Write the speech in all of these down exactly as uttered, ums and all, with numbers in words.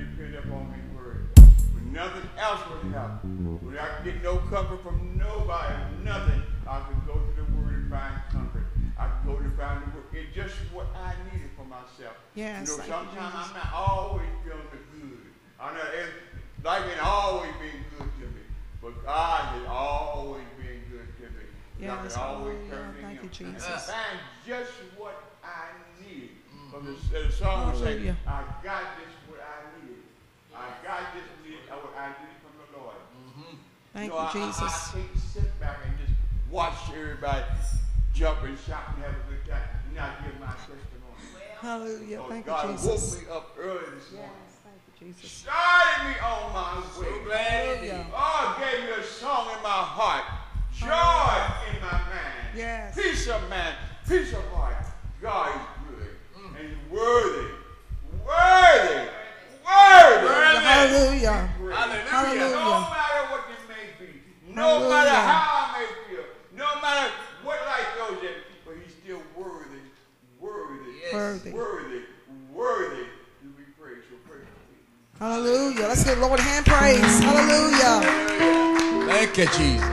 depend upon His word. When nothing else would help, when I could get no comfort from nobody, nothing, I could go to the word and find comfort. I could go to find the word. It's just what I needed for myself. Yes, you know, sometimes I'm not always feeling good. I know it, life ain't always been good to me, but God has always been good to me. Yes, I can always hallelujah. turn to Thank Him. you, And Jesus. I find just what I need. From the, the song would say, Hallelujah. I got this what I needed. I got this what I needed from the Lord. Mm-hmm. Thank you, know, you, I, Jesus. I, I can't sit back and just watch everybody jump and shout and have a good time and not give my testimony. Hallelujah. So Thank God you, Jesus. woke me up early this morning. Yes, thank you, Jesus. Started me on my way. So glad. Hallelujah. Oh, gave me a song in my heart. Joy in my mind. Yes. Peace of mind. Peace of heart. God is good. Mm. And He's worthy. Worthy. Worthy. Hallelujah. Hallelujah. Hallelujah. No matter what it may be. No Hallelujah. matter how I may feel. No matter what life goes in. But He's still worthy. Worthy. Yes. Worthy. Worthy. Worthy to be praised. So praise Him. Hallelujah. Let's give the Lord a hand praise. Hallelujah. Thank you, Jesus.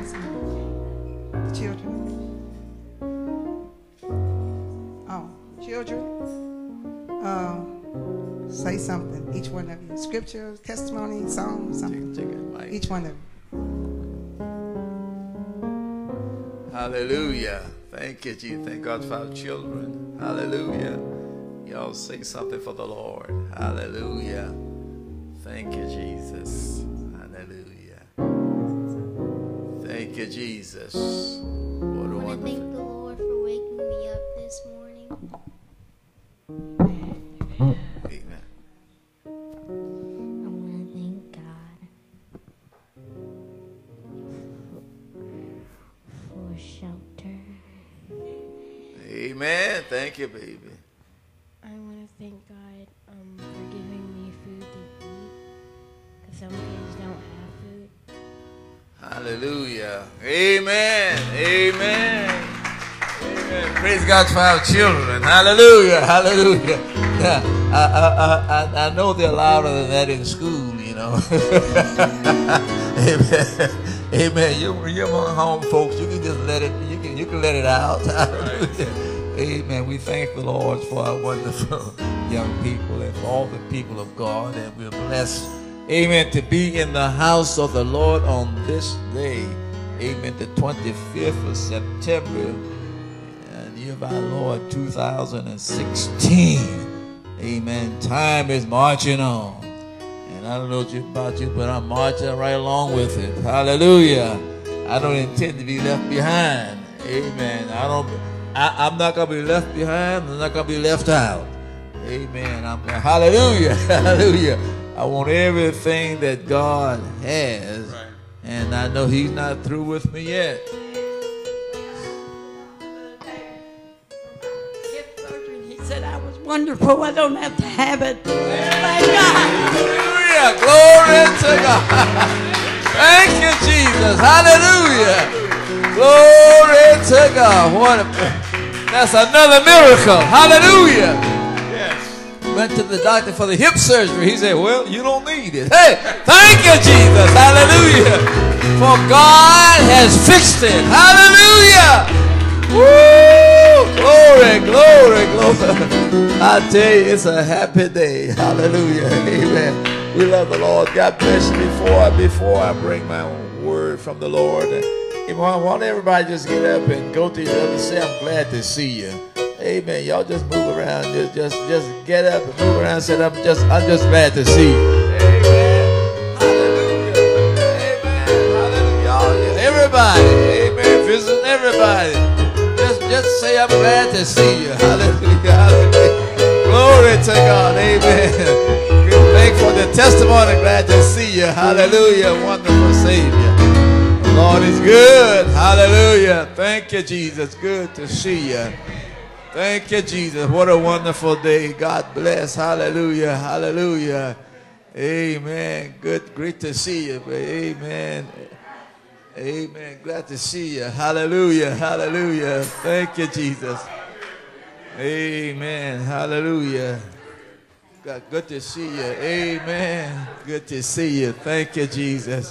Children. Oh, children. Uh, say something. Each one of you. Scripture, testimony, song, something. Take it, Mike. Each one of you. Hallelujah. Thank you, Jesus. Thank God for our children. Hallelujah. Y'all say something for the Lord. Hallelujah. Thank you, Jesus. Hallelujah. Thank you, Jesus. What a I want to wonderful. thank the Lord for waking me up this morning. Amen. I want to thank God for shelter. Amen. Thank you, baby. I want to thank God um, for giving me food to eat, because some kids don't have food. Hallelujah. Amen. Amen. Amen. Praise God for our children. Hallelujah. Hallelujah. Yeah, I, I, I, I know they're louder than that in school, you know. Amen. Amen. You're, you're among home folks. You can just let it. You can. You can let it out. Hallelujah. Amen. We thank the Lord for our wonderful young people and for all the people of God, and we're blessed. Amen. To be in the house of the Lord on this day. Amen. The twenty-fifth of September, and year of our Lord two thousand sixteen. Amen. Time is marching on. And I don't know about you, but I'm marching right along with it. Hallelujah. I don't intend to be left behind. Amen. I don't, I, I'm not going to be left behind. I'm not going to be left out. Amen. I'm, hallelujah. Hallelujah. I want everything that God has. Right. And I know He's not through with me yet. He said I was wonderful. I don't have to have it. Thank God. Hallelujah. Glory to God. Thank you, Jesus. Hallelujah. Glory to God. What a, that's another miracle. Hallelujah. Yes. Went to the doctor for the hip surgery. He said, well, you don't need it. Hey, thank you, Jesus. Hallelujah. For God has fixed it. Hallelujah. Woo! Glory, glory, glory. I tell you, it's a happy day. Hallelujah. Amen. We love the Lord. God bless you. Before, before I bring my word from the Lord, I want everybody just get up and go to each other and say, I'm glad to see you. Amen. Y'all just move around. Just, just, just get up and move around and say, I'm just, I'm just glad to see you. Amen. Hallelujah. Amen. Hallelujah. Everybody. Amen. Visiting everybody. Just, just say, I'm glad to see you. Hallelujah. Hallelujah. Glory to God. Amen. Thank for the testimony. Glad to see you. Hallelujah. Wonderful Savior. The Lord is good. Hallelujah. Thank you, Jesus. Good to see you. Thank you, Jesus. What a wonderful day. God bless. Hallelujah. Hallelujah. Amen. Good. Great to see you. Amen. Amen. Glad to see you. Hallelujah. Hallelujah. Thank you, Jesus. Amen. Hallelujah. God, good to see you. Amen. Good to see you. Thank you, Jesus.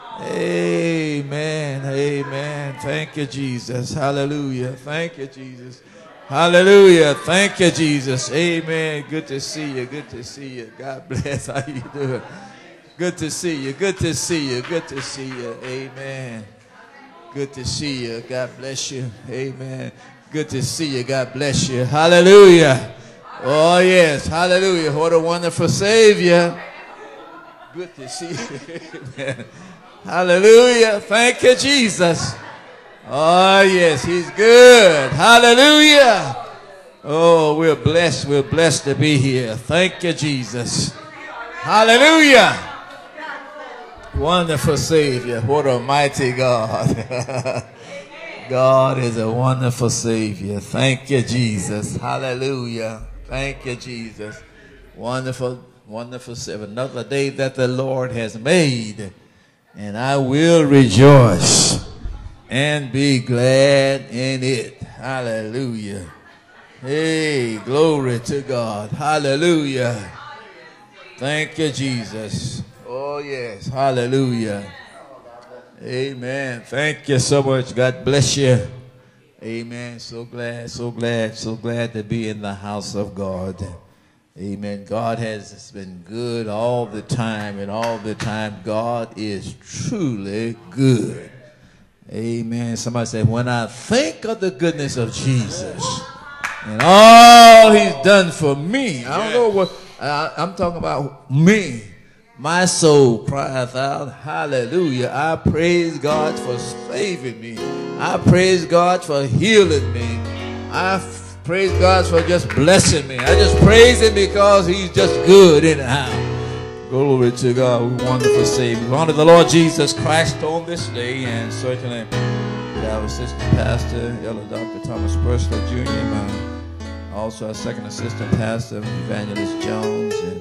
Amen. Amen. Thank you, Jesus. Hallelujah. Thank you, Jesus. Hallelujah. Thank you, Jesus. Amen. Good to see you. Good to see you. God bless. How you doing? Good to see you. Good to see you. Good to see you. Amen. Good to see you. God bless you. Amen. Good to see you. God bless you. Hallelujah. Oh, yes. Hallelujah. What a wonderful Savior. Good to see you. Amen. Hallelujah. Thank you, Jesus. Oh, yes. He's good. Hallelujah. Oh, we're blessed. We're blessed to be here. Thank you, Jesus. Hallelujah. Wonderful Savior. What a mighty God. God is a wonderful Savior. Thank you, Jesus. Hallelujah. Thank you, Jesus. Wonderful, wonderful Savior. Another day that the Lord has made, and I will rejoice and be glad in it. Hallelujah. Hey, glory to God. Hallelujah. Thank you, Jesus. Oh, yes. Hallelujah. Amen. Thank you so much. God bless you. Amen. So glad, so glad, so glad to be in the house of God. Amen. God has been good all the time, and all the time God is truly good. Amen. Somebody said, when I think of the goodness of Jesus and all he's done for me, I don't know what, I, I'm talking about me. My soul cries out, hallelujah. I praise God for saving me. I praise God for healing me. I f- praise God for just blessing me. I just praise him because he's just good anyhow. Glory to God, wonderful Savior. We honor the Lord Jesus Christ on this day, and certainly we have Assistant Pastor, Elder Doctor Thomas Pursley Junior, my, also our second Assistant Pastor, Evangelist Jones, and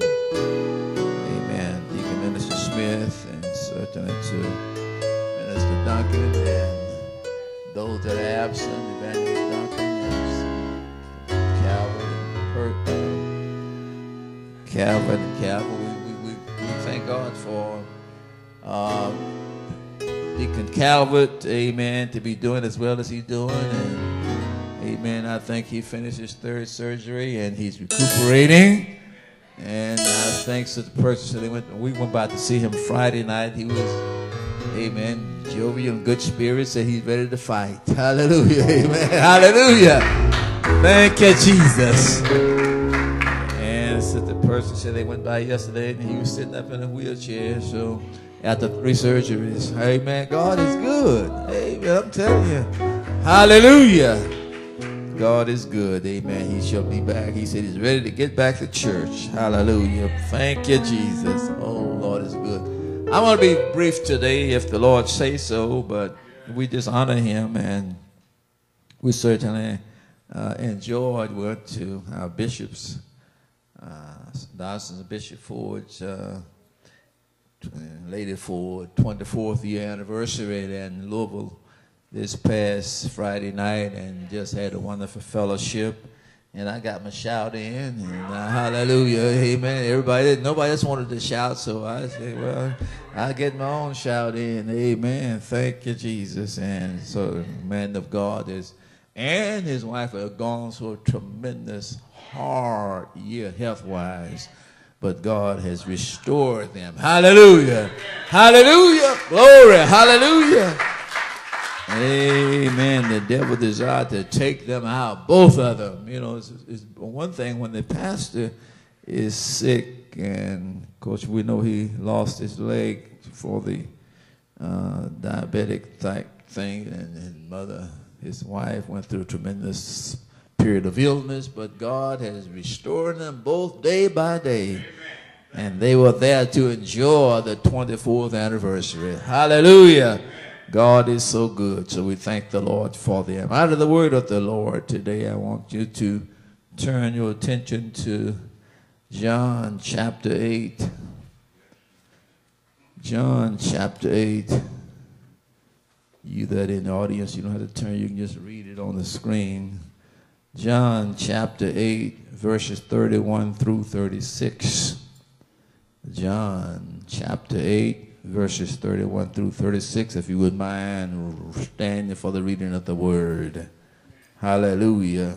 Minister Smith, and certainly to Minister Duncan, and those that are absent, Evangelist Duncan, Calvin, and Kurt, uh, Calvin, and Calvin. We, we, we, we thank God for uh, Deacon Calvert, amen, to be doing as well as he's doing, and amen, I think he finished his third surgery, and he's recuperating. And uh, thanks to the person, they went, we went by to see him Friday night. He was, amen, jovial and good spirits, and he's ready to fight. Hallelujah, amen, hallelujah. Thank you, Jesus. And so the person said they went by yesterday, and he was sitting up in a wheelchair. So after three surgeries, amen, God is good. Amen, I'm telling you. Hallelujah. God is good. Amen. He shall be back. He said he's ready to get back to church. Hallelujah. Thank you, Jesus. Oh, Lord is good. I'm going to be brief today if the Lord says so, but we just honor him, and we certainly uh, enjoyed went to our bishops, uh, Diocese of Bishop Ford's, uh, Lady Ford, twenty-fourth year anniversary in Louisville this past Friday night, and just had a wonderful fellowship, and I got my shout in, and uh, hallelujah, amen. Everybody, nobody else wanted to shout, so I said, well, I get my own shout in, amen. Thank you, Jesus. And so the man of God is, and his wife have gone through a tremendous hard year health-wise, but God has restored them. Hallelujah, hallelujah, glory, hallelujah. Amen. The devil desired to take them out, both of them. You know, it's, it's one thing when the pastor is sick, and of course we know he lost his leg for the uh, diabetic type thing, and his mother, his wife, went through a tremendous period of illness, but God has restored them both day by day. Amen. And they were there to enjoy the twenty-fourth anniversary. Hallelujah. Amen. God is so good, so we thank the Lord for them. Out of the word of the Lord today, I want you to turn your attention to John chapter eight. John chapter eight. You that in the audience, you don't have to turn, you can just read it on the screen. John chapter eight, verses thirty-one through thirty-six. John chapter eight, verses thirty-one through thirty-six. If you would mind standing for the reading of the word. Hallelujah.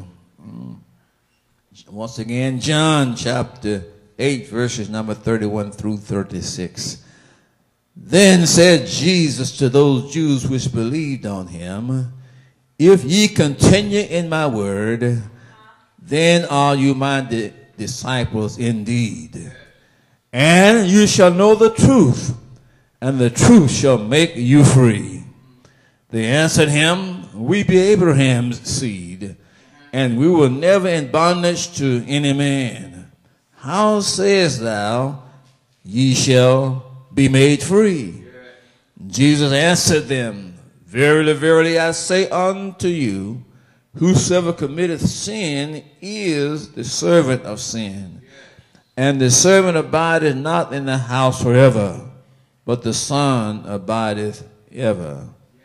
Once again, John chapter eight, verses number thirty-one through thirty-six. Then said Jesus to those Jews which believed on him, if ye continue in my word, then are you my di- disciples indeed. And you shall know the truth, and the truth shall make you free. They answered him, we be Abraham's seed, and we were never in bondage to any man. How sayest thou, ye shall be made free? Jesus answered them, verily, verily, I say unto you, whosoever committeth sin is the servant of sin. And the servant abideth not in the house forever, but the Son abideth ever.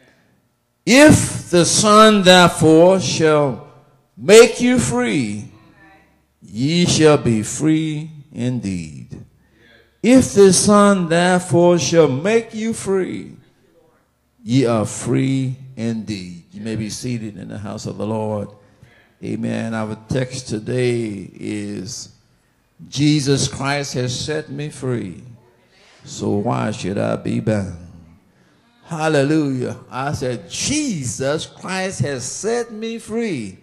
If the Son therefore shall make you free, ye shall be free indeed. If the Son therefore shall make you free, ye are free indeed. You may be seated in the house of the Lord. Amen. Our text today is, Jesus Christ has set me free, so why should I be bound? Hallelujah. I said, Jesus Christ has set me free.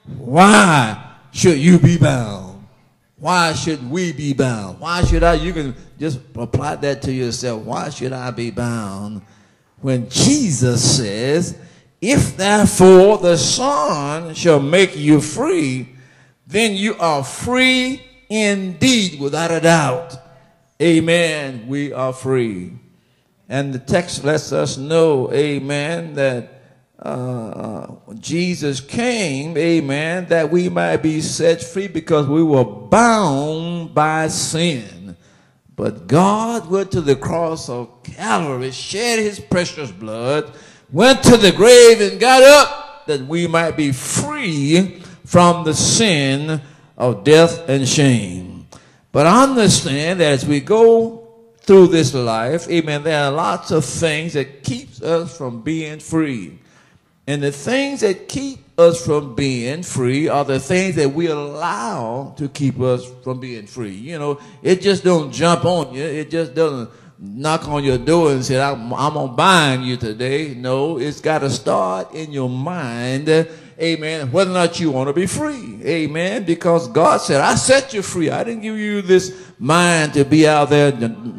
Why should you be bound? Why should we be bound? Why should I? You can just apply that to yourself. Why should I be bound? When Jesus says, if therefore the Son shall make you free, then you are free indeed, without a doubt. Amen. We are free. And the text lets us know, amen, that uh, Jesus came, amen, that we might be set free because we were bound by sin. But God went to the cross of Calvary, shed his precious blood, went to the grave and got up that we might be free from the sin of death and shame. But understand that as we go through this life, amen, there are lots of things that keeps us from being free. And the things that keep us from being free are the things that we allow to keep us from being free. You know, it just don't jump on you. It just doesn't knock on your door and say, I'm, I'm going to bind you today. No, it's got to start in your mind, amen, whether or not you want to be free. Amen, because God said, I set you free. I didn't give you this mind to be out there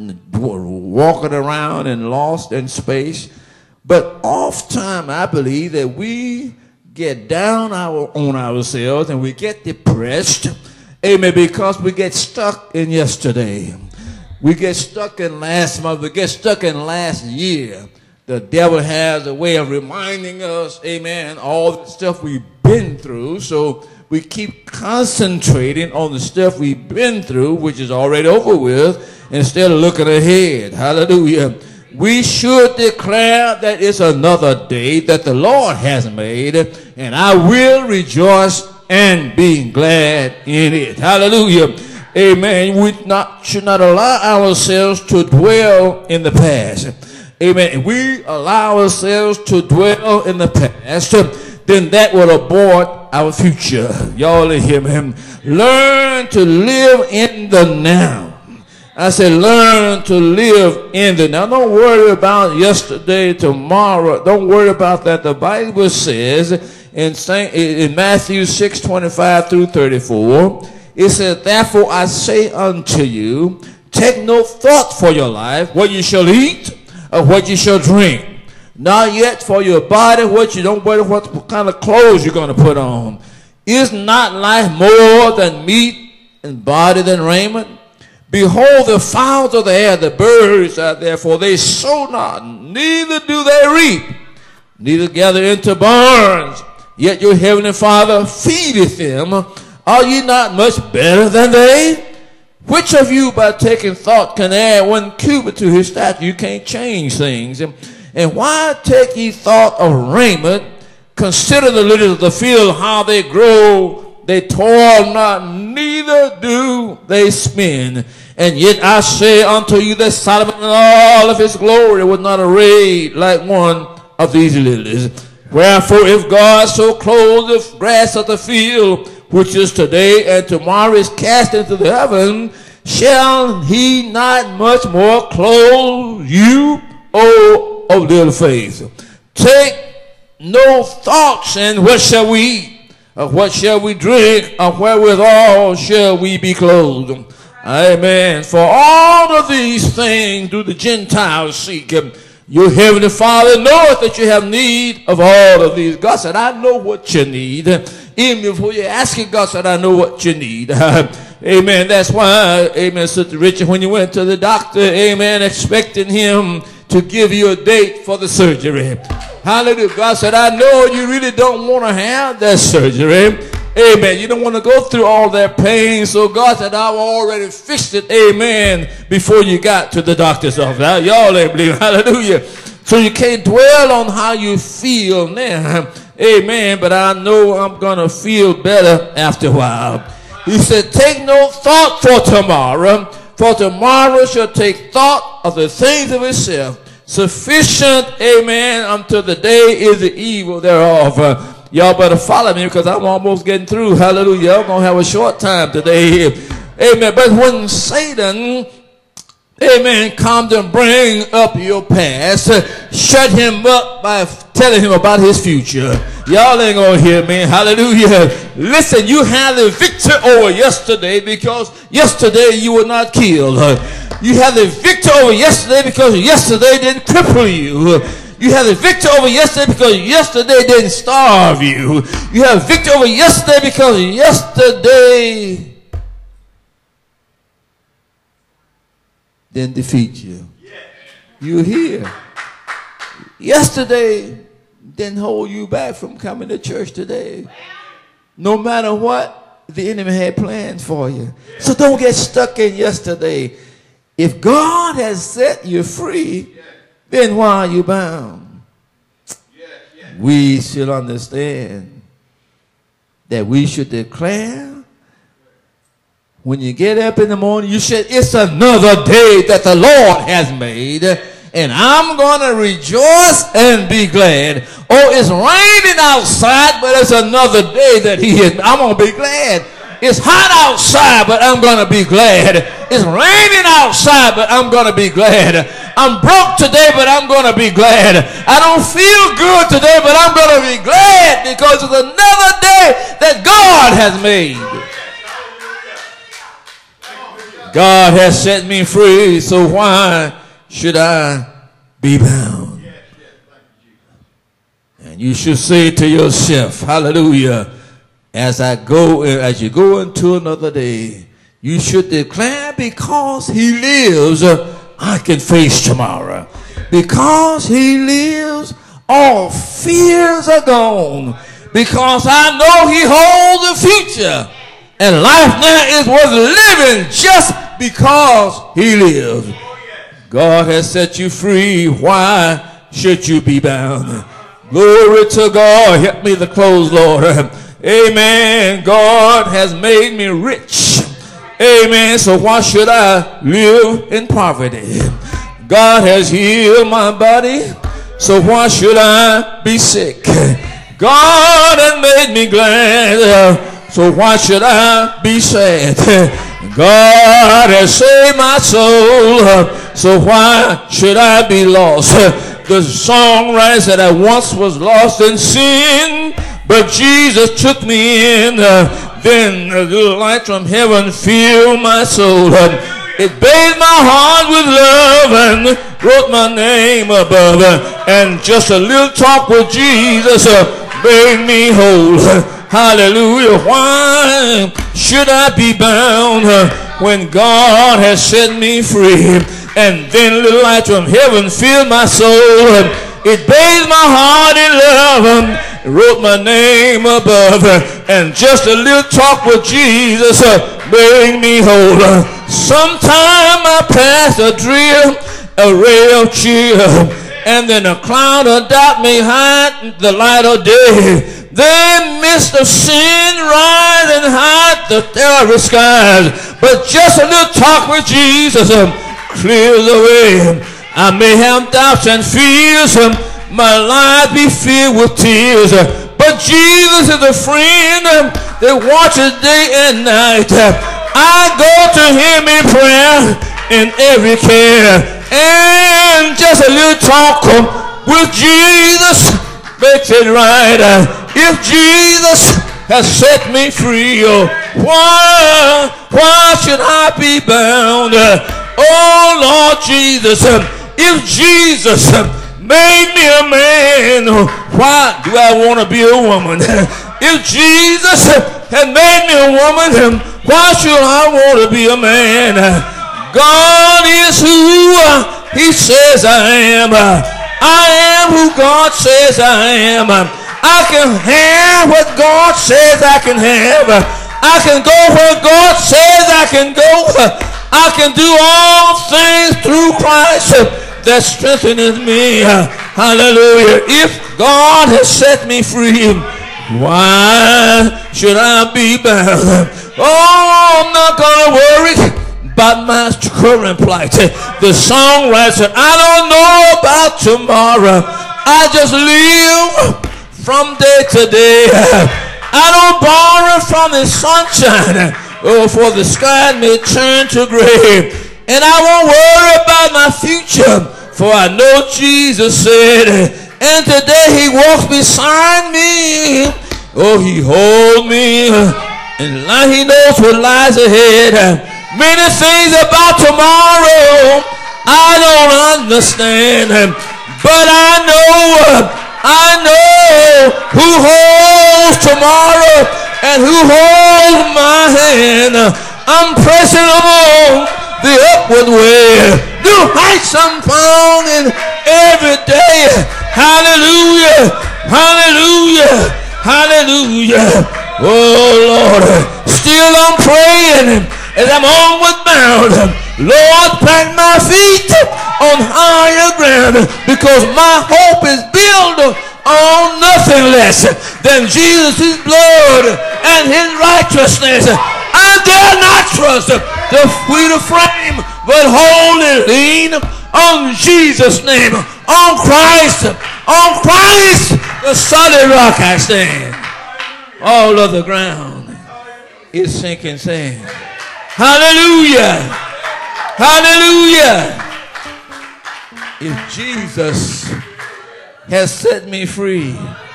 walking around and lost in space. But oftentimes I believe that we get down our, on ourselves and we get depressed, amen, because we get stuck in yesterday. We get stuck in last month. We get stuck in last year. The devil has a way of reminding us, amen, all the stuff we've been through. So we keep concentrating on the stuff we've been through, which is already over with, instead of looking ahead. Hallelujah. We should declare that it's another day that the Lord has made, and I will rejoice and be glad in it. Hallelujah. Amen. We not, should not allow ourselves to dwell in the past. Amen. If we allow ourselves to dwell in the past, then that will abort our future. Y'all hear me? Learn to live in the now. I said, learn to live in the now. Don't worry about yesterday, tomorrow. Don't worry about that. The Bible says in Saint, in Matthew six twenty-five through thirty-four, it says, therefore I say unto you, take no thought for your life, what you shall eat or what you shall drink. Not yet for your body, what you don't wear, what, what kind of clothes you're going to put on. Is not life more than meat and body than raiment? Behold the fowls of the air, the birds are there, for they sow not, neither do they reap, neither gather into barns, yet your heavenly Father feedeth them. Are ye not much better than they? Which of you by taking thought can add one cubit to his stature? You can't change things. And, and why take ye thought of raiment? Consider the lilies of the field, how they grow. They toil not, neither do they spin. And yet I say unto you that Solomon in all of his glory was not arrayed like one of these lilies. Wherefore, if God so clothe the grass of the field, which is today and tomorrow is cast into the heaven, shall he not much more clothe you, O of little faith? Take no thoughts, and what shall we eat, or what shall we drink, or wherewithal shall we be clothed? Amen. For all of these things do the Gentiles seek. Your heavenly Father knoweth that you have need of all of these. God said, I know what you need. Even before you ask it, God said, I know what you need. Amen. That's why, amen, Sister Richard, when you went to the doctor, amen, expecting him to give you a date for the surgery. Hallelujah. God said, I know you really don't want to have that surgery. Amen. You don't want to go through all that pain. So God said, I've already fixed it. Amen. Before you got to the doctor's office. Y'all ain't believe. Hallelujah. So you can't dwell on how you feel now. Amen. But I know I'm going to feel better after a while. He said, take no thought for tomorrow. For tomorrow shall take thought of the things of itself. Sufficient, amen, unto the day is the evil thereof. Uh, Y'all better follow me because I'm almost getting through. Hallelujah. I'm going to have a short time today. Amen. But when Satan, amen, come to bring up your past, shut him up by telling him about his future. Y'all ain't going to hear me. Hallelujah. Listen, you had the victory over yesterday because yesterday you were not killed. You had the victory over yesterday because yesterday didn't cripple you. You have the victory over yesterday because yesterday didn't starve you. You have victory over yesterday because yesterday didn't defeat you. You're here. Yesterday didn't hold you back from coming to church today. No matter what the enemy had planned for you. So don't get stuck in yesterday. If God has set you free, then why are you bound? We should understand that we should declare when you get up in the morning, you said, it's another day that the Lord has made, and I'm going to rejoice and be glad. Oh, it's raining outside, but it's another day that he has. I'm going to be glad. It's hot outside, but I'm going to be glad. It's raining outside, but I'm going to be glad. I'm broke today, but I'm going to be glad. I don't feel good today, but I'm going to be glad because it's another day that God has made. God has set me free, so why should I be bound? And you should say to yourself, hallelujah, as I go, as you go into another day, you should declare, because he lives, I can face tomorrow. Because he lives, all fears are gone. Because I know he holds the future. And life now is worth living just because he lives. God has set you free. Why should you be bound? Glory to God. Help me to close, Lord. Amen. God has made me rich. Amen. So why should I live in poverty? God has healed my body. So why should I be sick? God has made me glad. So why should I be sad? God has saved my soul. So why should I be lost? The songwriter said, I once was lost in sin, but Jesus took me in. Uh, then a little light from heaven filled my soul. Uh, it bathed my heart with love and wrote my name above. Uh, and just a little talk with Jesus uh, made me whole. Uh, hallelujah. Why should I be bound uh, when God has set me free? And then a little light from heaven filled my soul. Uh, it bathed my heart in love. Um, wrote my name above, and just a little talk with Jesus uh, made me whole. Sometime I passed a dream, a ray of cheer, And then a cloud of doubt may hide the light of day. Then mist of sin rise and hide the starry skies. But just a little talk with Jesus um, clears the way. I may have doubts and fears. Um, my life be filled with tears. Uh, but Jesus is a friend um, that watches day and night. Uh, I go to him in prayer in every care. And just a little talk with Jesus makes it right. If Jesus has set me free, why, why should I be bound? Oh, Lord Jesus, if Jesus made me a man, why do I want to be a woman? If Jesus had made me a woman, why should I want to be a man? God is who he says I am. I am who God says I am. I can have what God says I can have. I can go where God says I can go. I can do all things through Christ that strengthens me. Hallelujah. If God has set me free, why should I be bound? Oh, I'm not going to worry about my current plight. The songwriter said, I don't know about tomorrow. I just live from day to day. I don't borrow from the sunshine. Oh, for the sky may turn to gray. And I won't worry about my future, for I know Jesus said, and today he walks beside me. Oh, he holds me, and he knows what lies ahead. Many things about tomorrow I don't understand, but I know, I know who holds tomorrow and who holds my hand. I'm pressing along the upward way. New heights I'm found in every day. Hallelujah, hallelujah, hallelujah. Oh Lord, still I'm praying as I'm onward bound. Lord, plant my feet on higher ground, because my hope is built on nothing less than Jesus' blood and his righteousness. I dare not trust the sweeter frame, but wholly lean on Jesus' name, on Christ, on Christ, the solid rock I stand. All of the ground is sinking sand. Hallelujah. Hallelujah. If Jesus has set me free,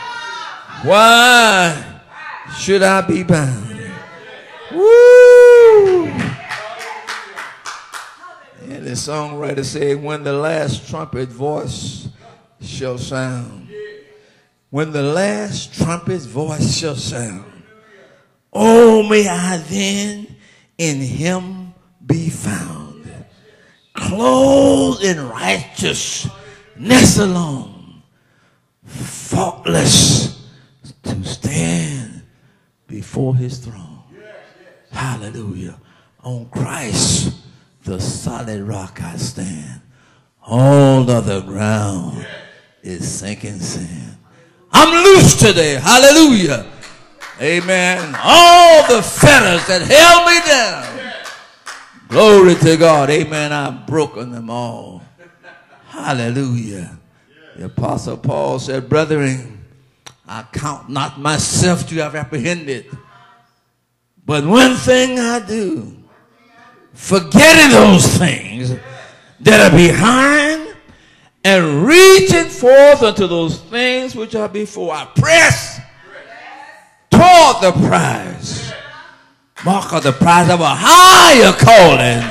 why should I be bound? Woo! And the songwriter said, when the last trumpet voice shall sound, when the last trumpet's voice shall sound, oh, may I then in him be found, clothed in righteousness alone, faultless to stand before his throne. Hallelujah. On Christ, the solid rock I stand. All other ground is sinking sand. I'm loose today. Hallelujah. Amen. All the fetters that held me down, glory to God. Amen. I've broken them all. Hallelujah. The Apostle Paul said, brethren, I count not myself to have apprehended, but one thing I do, forgetting those things that are behind and reaching forth unto those things which are before, I press toward the prize, mark of the prize of a higher calling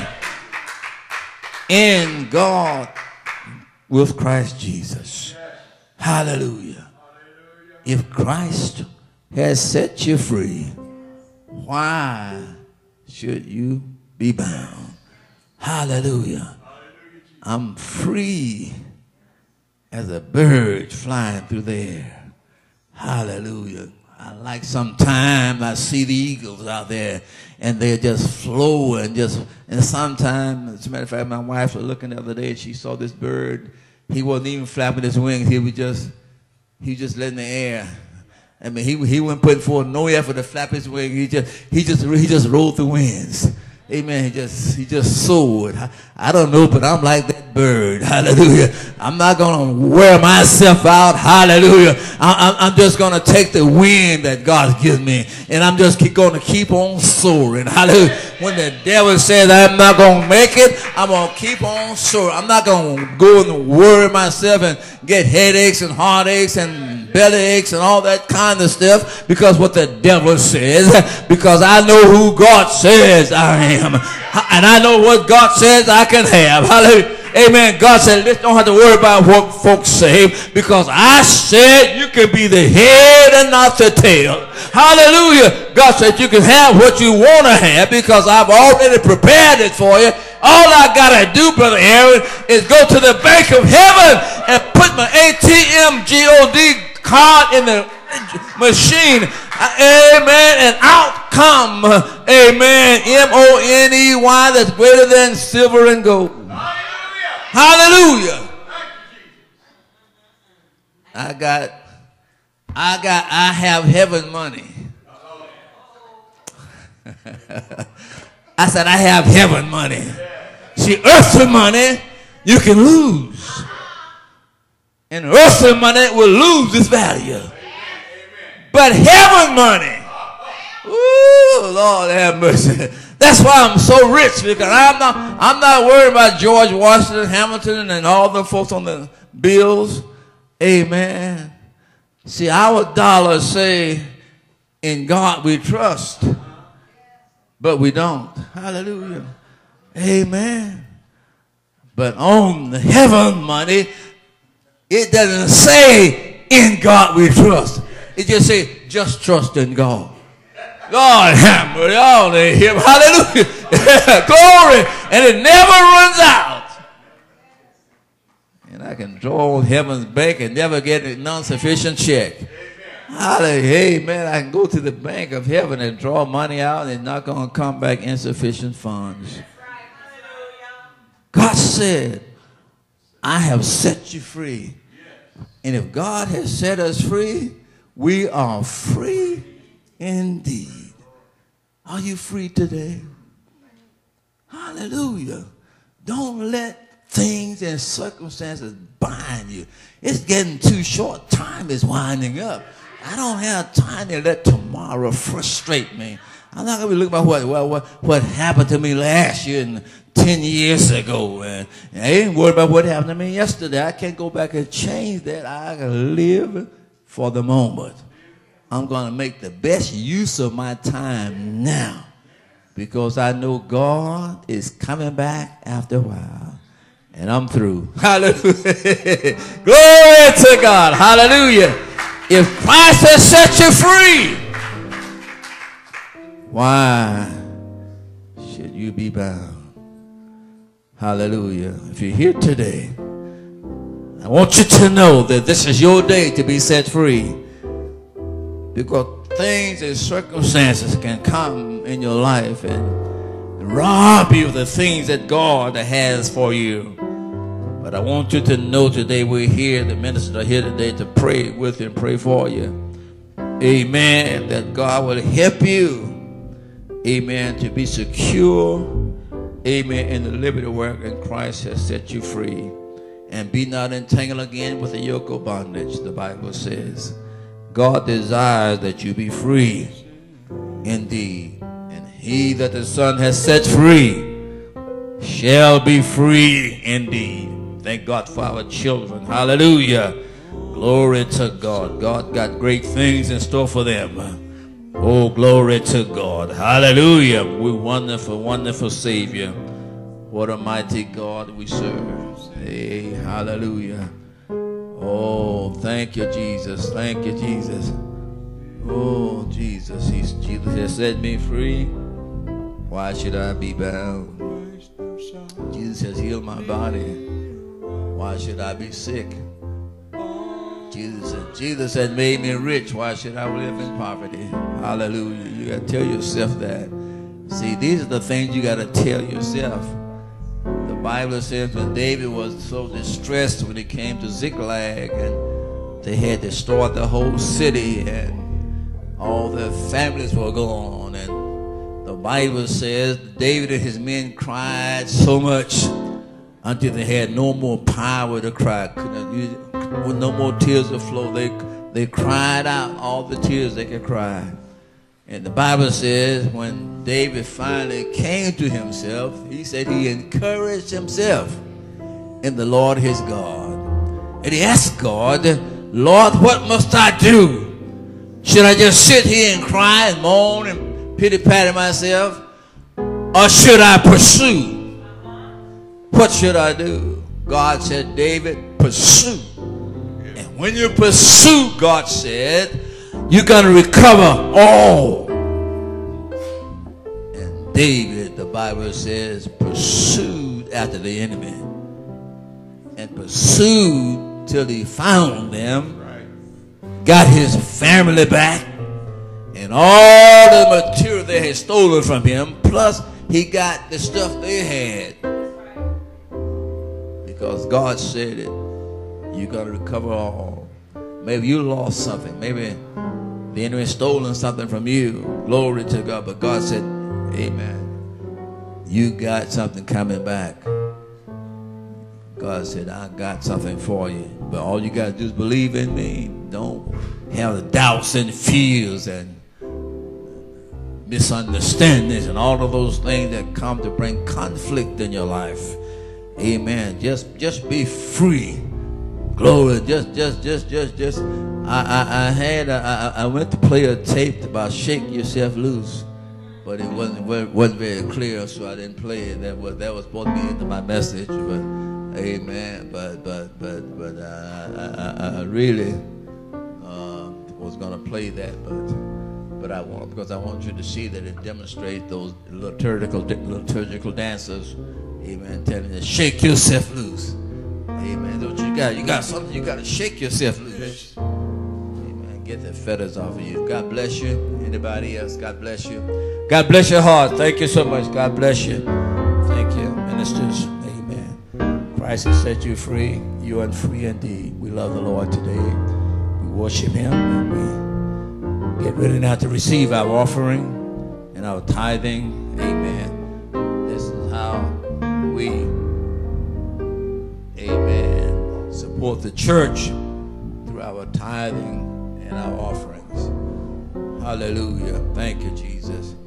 in God with Christ Jesus. Hallelujah. If Christ has set you free, why should you be bound? Hallelujah. I'm free as a bird flying through the air. Hallelujah. I like sometimes I see the eagles out there and they're just flowing, just, and sometimes, as a matter of fact, my wife was looking the other day and she saw this bird he wasn't even flapping his wings. He was just, he was just letting the air. I mean, he he wasn't putting forth no effort to flap his wings. He just he just he just rode the winds. Amen. He just he just soared. I, I don't know, but I'm like that bird. Hallelujah. I'm not gonna wear myself out. Hallelujah. I, I'm, I'm just gonna take the wind that God gives me, and I'm just keep, gonna keep on soaring. Hallelujah. When the devil says I'm not gonna make it, I'm gonna keep on soaring. I'm not gonna go and worry myself and get headaches and heartaches and belly aches and all that kind of stuff because what the devil says, because I know who God says I am, and I know what God says I can have. Hallelujah. Amen. God said, let's don't have to worry about what folks say, because I said you can be the head and not the tail. Hallelujah. God said you can have what you want to have because I've already prepared it for you. All I got to do, Brother Aaron, is go to the bank of heaven and put my A T M G O D card in the machine. Amen. And out come, amen, M O N E Y, that's greater than silver and gold. Hallelujah. I got, I got, I have heaven money. I said, I have heaven money. See, earthly money, you can lose. And earthly money will lose its value. But heaven money, ooh, Lord have mercy. That's why I'm so rich, because I'm not, I'm not worried about George Washington, Hamilton, and all the folks on the bills. Amen. See, our dollars say, in God we trust, but we don't. Hallelujah. Amen. But on the heaven money, it doesn't say, in God we trust. It just says, just trust in God. God have mercy on him. Hallelujah. Glory. And it never runs out. And I can draw heaven's bank and never get a non-sufficient check. Hallelujah. Amen. I can go to the bank of heaven and draw money out and it's not going to come back insufficient funds. God said, I have set you free. And if God has set us free, we are free indeed. Are you free today? Hallelujah. Don't let things and circumstances bind you. It's getting too short. Time is winding up. I don't have time to let tomorrow frustrate me. I'm not going to be looking at what, what, what, what happened to me last year and ten years ago. And, and I ain't worried about what happened to me yesterday. I can't go back and change that. I can live for the moment. I'm going to make the best use of my time now because I know God is coming back after a while. And I'm through. Hallelujah. Glory to God. Hallelujah. If Christ has set you free, why should you be bound? Hallelujah. If you're here today, I want you to know that this is your day to be set free. Because things and circumstances can come in your life and rob you of the things that God has for you. But I want you to know today we're here, the ministers are here today to pray with you and pray for you. Amen. That God will help you, amen, to be secure, amen, in the liberty work that Christ has set you free. And be not entangled again with the yoke of bondage, the Bible says. God desires that you be free indeed. And he that the Son has set free shall be free indeed. Thank God for our children. Hallelujah. Glory to God. God got great things in store for them. Oh, glory to God. Hallelujah. We're wonderful, wonderful Savior. What a mighty God we serve. Hey, hallelujah. Oh, thank you, Jesus. Thank you, Jesus. Oh, Jesus. He's, Jesus has set me free. Why should I be bound? Jesus has healed my body. Why should I be sick? Jesus said, Jesus had made me rich. Why should I live in poverty? Hallelujah. You got to tell yourself that. See, these are the things you got to tell yourself. The Bible says when David was so distressed when he came to Ziklag and they had destroyed the whole city and all their families were gone, and the Bible says David and his men cried so much until they had no more power to cry. With no more tears to flow, they they cried out all the tears they could cry. And the Bible says when David finally came to himself, he said he encouraged himself in the Lord his God. And he asked God, Lord, what must I do? Should I just sit here and cry and moan and pity-patty myself? Or should I pursue? What should I do? God said, David, pursue. And when you pursue, God said, you're going to recover all. And David, the Bible says, pursued after the enemy. And pursued till he found them. Right. Got his family back. And all the material they had stolen from him. Plus, he got the stuff they had. Because God said it. You're going to recover all. Maybe you lost something. Maybe the enemy has stolen something from you. Glory to God. But God said, amen. You got something coming back. God said, I got something for you. But all you got to do is believe in me. Don't have the doubts and fears and misunderstandings and all of those things that come to bring conflict in your life. Amen. Just, just be free. Glory. Just, just, just, just, just. I, I, I had, a, I, I went to play a tape about Shake Yourself Loose, but it wasn't, wasn't very clear, so I didn't play it. That was, that was supposed to be into my message, but, amen. But, but, but, but uh, I, I, I really uh, was going to play that, but, but I want, because I want you to see that it demonstrates those liturgical, liturgical dancers. Amen. Telling you, shake yourself loose. Amen. Don't you got? You got something. You got to shake yourself loose. Amen. Get the feathers off of you. God bless you. Anybody else? God bless you. God bless your heart. Thank you so much. God bless you. Thank you, ministers. Amen. Christ has set you free. You are free indeed. We love the Lord today. We worship Him, and we get ready now to receive our offering and our tithing. Amen. This is how we, amen, support the church through our tithing and our offerings. Hallelujah. Thank you, Jesus.